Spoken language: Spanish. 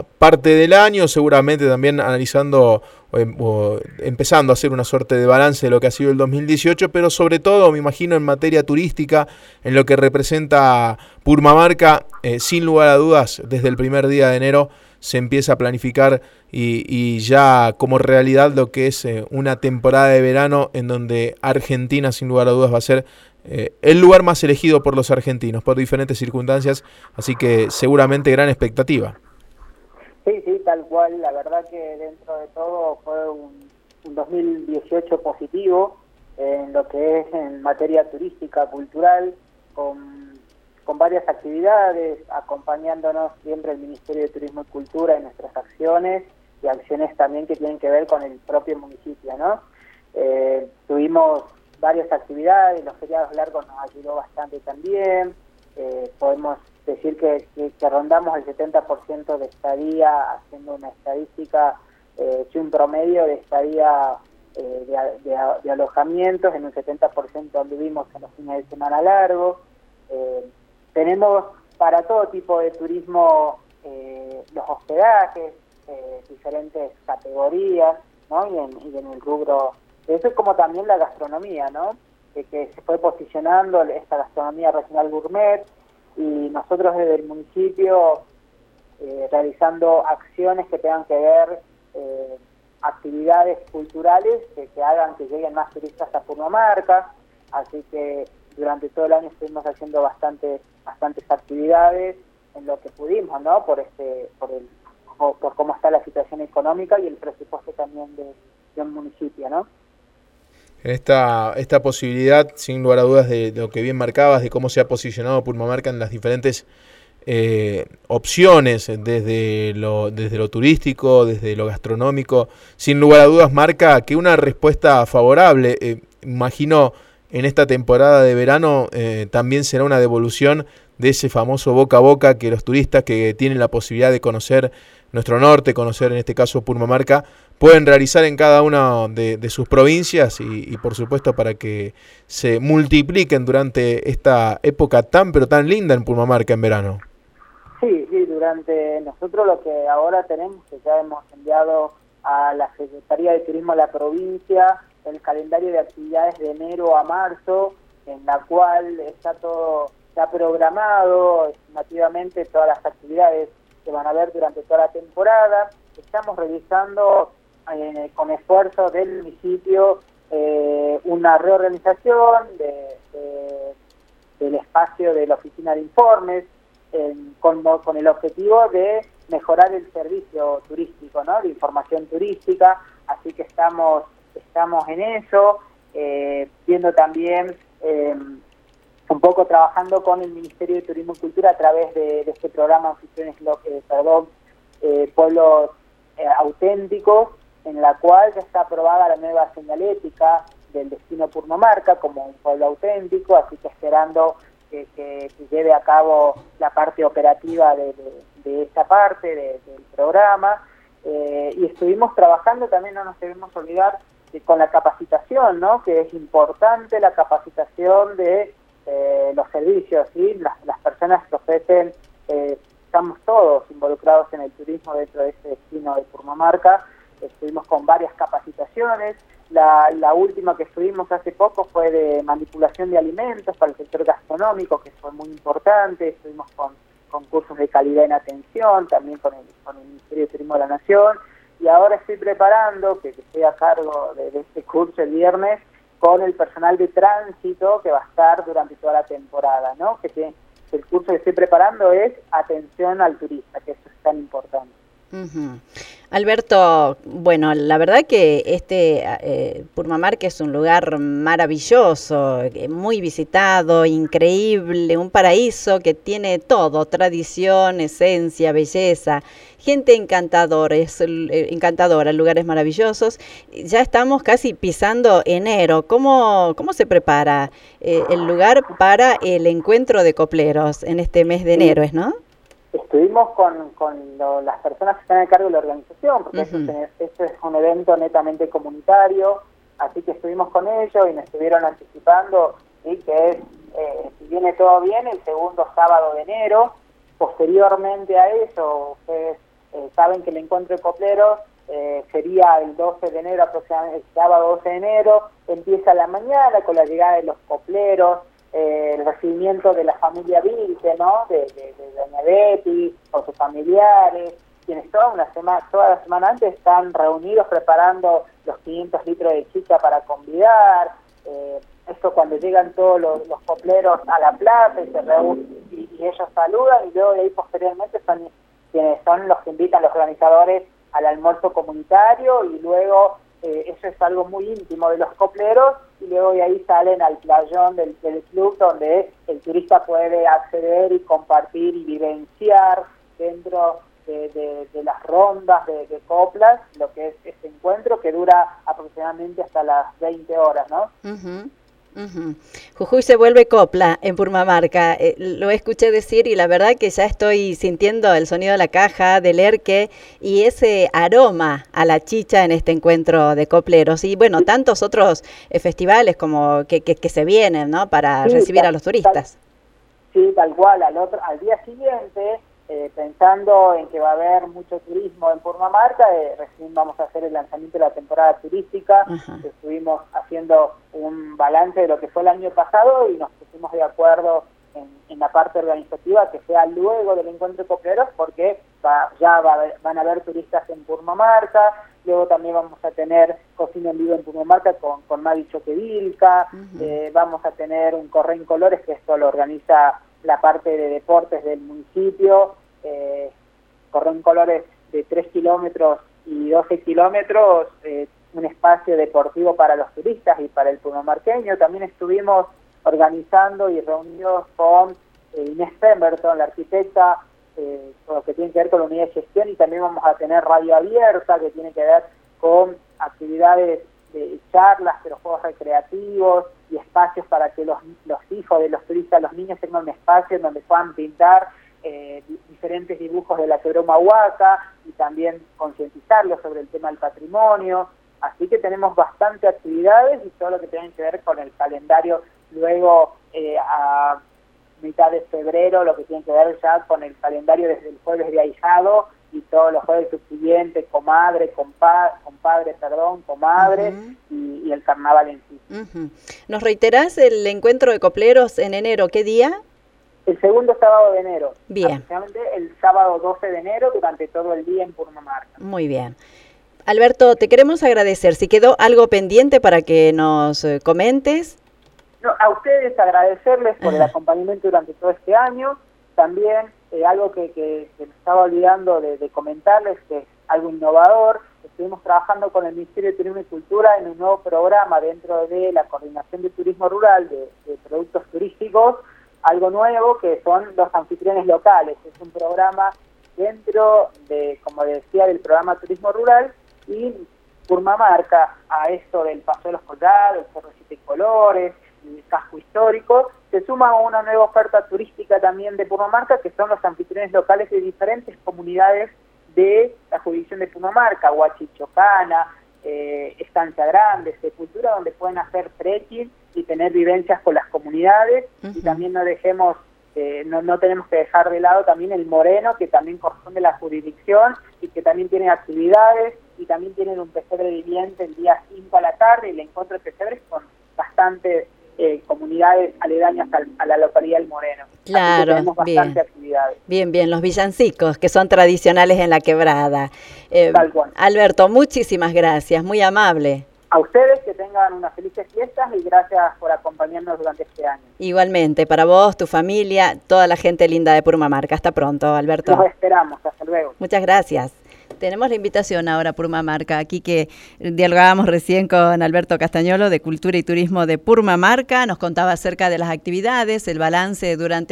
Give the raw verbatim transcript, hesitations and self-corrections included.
parte del año, seguramente también analizando o, o empezando a hacer una suerte de balance de lo que ha sido el dos mil dieciocho, pero sobre todo me imagino en materia turística, en lo que representa Purmamarca, eh, sin lugar a dudas, desde el primer día de enero se empieza a planificar y, y ya como realidad lo que es eh, una temporada de verano en donde Argentina sin lugar a dudas va a ser eh, el lugar más elegido por los argentinos por diferentes circunstancias, así que seguramente gran expectativa. Sí, sí, tal cual. La verdad que dentro de todo fue un, un dos mil dieciocho positivo en lo que es en materia turística, cultural, con, con varias actividades, acompañándonos siempre el Ministerio de Turismo y Cultura en nuestras acciones y acciones también que tienen que ver con el propio municipio, ¿no? Eh, tuvimos varias actividades, los feriados largos nos ayudó bastante también, eh, podemos decir que, que, que rondamos el setenta por ciento de estadía, haciendo una estadística, eh, un promedio de estadía eh, de, de, de alojamientos, en un setenta por ciento anduvimos en los fines de semana largos. Eh, tenemos para todo tipo de turismo eh, los hospedajes, eh, diferentes categorías, ¿no? Y en, y en el rubro, eso es como también la gastronomía, ¿no? De que se fue posicionando esta gastronomía regional gourmet, y nosotros desde el municipio eh, realizando acciones que tengan que ver, eh, actividades culturales que, que hagan que lleguen más turistas a Purmamarca, así que durante todo el año estuvimos haciendo bastante, bastantes actividades en lo que pudimos, ¿no? Por este, por el, por cómo está la situación económica y el presupuesto también de, de un municipio, ¿no? Esta, esta posibilidad, sin lugar a dudas, de, de lo que bien marcabas, de cómo se ha posicionado Purmamarca en las diferentes eh, opciones, desde lo, desde lo turístico, desde lo gastronómico, sin lugar a dudas marca que una respuesta favorable, eh, imagino en esta temporada de verano eh, también será una devolución de ese famoso boca a boca que los turistas que tienen la posibilidad de conocer nuestro norte, conocer en este caso Purmamarca, pueden realizar en cada una de, de sus provincias y, y por supuesto para que se multipliquen durante esta época tan pero tan linda en Purmamarca en verano. Sí, sí, durante nosotros lo que ahora tenemos, que ya hemos enviado a la Secretaría de Turismo de la provincia, el calendario de actividades de enero a marzo, en la cual está todo ya programado, estimativamente todas las actividades que van a haber durante toda la temporada. Estamos realizando eh, con esfuerzo del municipio eh, una reorganización de, de, del espacio de la oficina de informes, eh, con, con el objetivo de mejorar el servicio turístico, ¿no? De información turística, así que estamos, estamos en eso, eh, viendo también eh, un poco trabajando con el Ministerio de Turismo y Cultura a través de, de este programa Anfitriones, eh, perdón, eh, Pueblos eh, Auténticos, en la cual ya está aprobada la nueva señalética del destino Purmamarca como un pueblo auténtico, así que esperando que, que se lleve a cabo la parte operativa de, de, de esta parte de, del programa, eh, y estuvimos trabajando también, no nos debemos olvidar, de, con la capacitación, ¿no? Que es importante la capacitación de eh, los servicios, ¿sí? Las, las personas que ofrecen, eh, estamos todos involucrados en el turismo dentro de este destino de Purmamarca. Estuvimos con varias capacitaciones, la, la última que estuvimos hace poco fue de manipulación de alimentos para el sector gastronómico, que fue muy importante. Estuvimos con, con cursos de calidad en atención, también con el, con el Ministerio de Turismo de la Nación, y ahora estoy preparando, que, que estoy a cargo de, de este curso el viernes, con el personal de tránsito que va a estar durante toda la temporada, ¿no? Que, que el curso que estoy preparando es atención al turista, que eso es tan importante. Uh-huh. Alberto, bueno, la verdad que este eh, Purmamarca es un lugar maravilloso, muy visitado, increíble, un paraíso que tiene todo, tradición, esencia, belleza, gente encantadora, es, eh, encantadora, lugares maravillosos. Ya estamos casi pisando enero. ¿Cómo, cómo se prepara eh, el lugar para el encuentro de copleros en este mes de enero, ¿no? Estuvimos con, con lo, las personas que están a cargo de la organización, porque uh-huh. esto, es, esto es un evento netamente comunitario, así que estuvimos con ellos y nos estuvieron anticipando, ¿sí? Que es, eh, si viene todo bien, el segundo sábado de enero. Posteriormente a eso, ustedes eh, saben que el encuentro de copleros eh, sería el doce de enero, aproximadamente el sábado doce de enero, empieza la mañana con la llegada de los copleros, eh, el recibimiento de la familia Vilche, ¿no? De, de, de doña Betty, con sus familiares, quienes toda una semana, toda la semana antes están reunidos preparando los quinientos litros de chicha para convidar. Eh, esto cuando llegan todos los, los copleros a la plaza y se reúnen y, y ellos saludan, y luego de ahí posteriormente son quienes son los que invitan a los organizadores al almuerzo comunitario, y luego eh, eso es algo muy íntimo de los copleros, y luego de ahí salen al playón del, del club, donde el turista puede acceder y compartir y vivenciar dentro de, de, de las rondas de, de coplas lo que es este encuentro, que dura aproximadamente hasta las veinte horas, ¿no? Uh-huh. Uh-huh. Jujuy se vuelve copla en Purmamarca, eh, lo escuché decir y la verdad que ya estoy sintiendo el sonido de la caja, del erque y ese aroma a la chicha en este encuentro de copleros y bueno, tantos otros eh, festivales como que, que, que se vienen, ¿no? Para sí, recibir tal, a los turistas. Tal, sí, tal cual, al, otro, al día siguiente, eh, pensando en que va a haber mucho turismo en Purmamarca, eh, recién vamos a hacer el lanzamiento de la temporada turística. Uh-huh. Estuvimos haciendo un balance de lo que fue el año pasado y nos pusimos de acuerdo en, en la parte organizativa que sea luego del encuentro de copleros, porque va, ya va a haber, van a haber turistas en Purmamarca. Luego también vamos a tener cocina en vivo en Purmamarca con, con Mavi Choquevilca. Uh-huh. eh, vamos a tener un correo en colores, que esto lo organiza la parte de deportes del municipio. Eh, correo en colores de tres kilómetros y doce kilómetros, eh, un espacio deportivo para los turistas y para el purmamarqueño. También estuvimos organizando y reunidos con eh, Inés Pemberton, la arquitecta, eh, con lo que tiene que ver con la unidad de gestión, y también vamos a tener radio abierta, que tiene que ver con actividades de charlas, pero juegos recreativos y espacios para que los, los hijos de los turistas, los niños, tengan un espacio en donde puedan pintar eh, diferentes dibujos de la quebroma huaca y también concientizarlos sobre el tema del patrimonio. Así que tenemos bastante actividades y todo lo que tiene que ver con el calendario luego eh, a mitad de febrero, lo que tiene que ver ya con el calendario desde el jueves de ahijado y todos los jueves subsiguientes, comadre, compa, compadre, perdón, comadre, uh-huh. y, y el carnaval en sí. Uh-huh. ¿Nos reiterás el encuentro de copleros en enero? ¿Qué día? El segundo sábado de enero. Bien. El sábado doce de enero durante todo el día en Purmamarca. Muy bien. Alberto, te queremos agradecer. Si quedó algo pendiente para que nos eh, comentes. No, a ustedes agradecerles por uh-huh. el acompañamiento durante todo este año. También eh, algo que, que, que me estaba olvidando de, de comentarles, que es algo innovador. Estuvimos trabajando con el Ministerio de Turismo y Cultura en un nuevo programa dentro de la Coordinación de Turismo Rural de, de Productos Turísticos, algo nuevo que son los anfitriones locales. Es un programa dentro de, como decía, del programa Turismo Rural, y Purmamarca, a esto del Paso de los Colgados, el Cerro Siete Colores, el casco histórico, se suma a una nueva oferta turística también de Purmamarca, que son los anfitriones locales de diferentes comunidades de la jurisdicción de Purmamarca, Huachichocana, eh, Estancia Grande, Sepultura, donde pueden hacer trekking y tener vivencias con las comunidades. Uh-huh. Y también no dejemos, eh, no, no tenemos que dejar de lado también el Moreno, que también corresponde a la jurisdicción y que también tiene actividades, y también tienen un pesebre viviente el día cinco a la tarde, y el encuentro de pesebres con bastantes eh, comunidades aledañas al, a la localidad del Moreno. Claro, tenemos bastante bien. actividades. Bien, bien, los villancicos que son tradicionales en la quebrada. Eh, Tal cual. Alberto, muchísimas gracias, muy amable. A ustedes, que tengan unas felices fiestas y gracias por acompañarnos durante este año. Igualmente, para vos, tu familia, toda la gente linda de Purmamarca. Hasta pronto, Alberto. Nos esperamos, hasta luego. Muchas gracias. Tenemos la invitación ahora a Purmamarca, aquí que dialogábamos recién con Alberto Castañolo de Cultura y Turismo de Purmamarca, nos contaba acerca de las actividades, el balance durante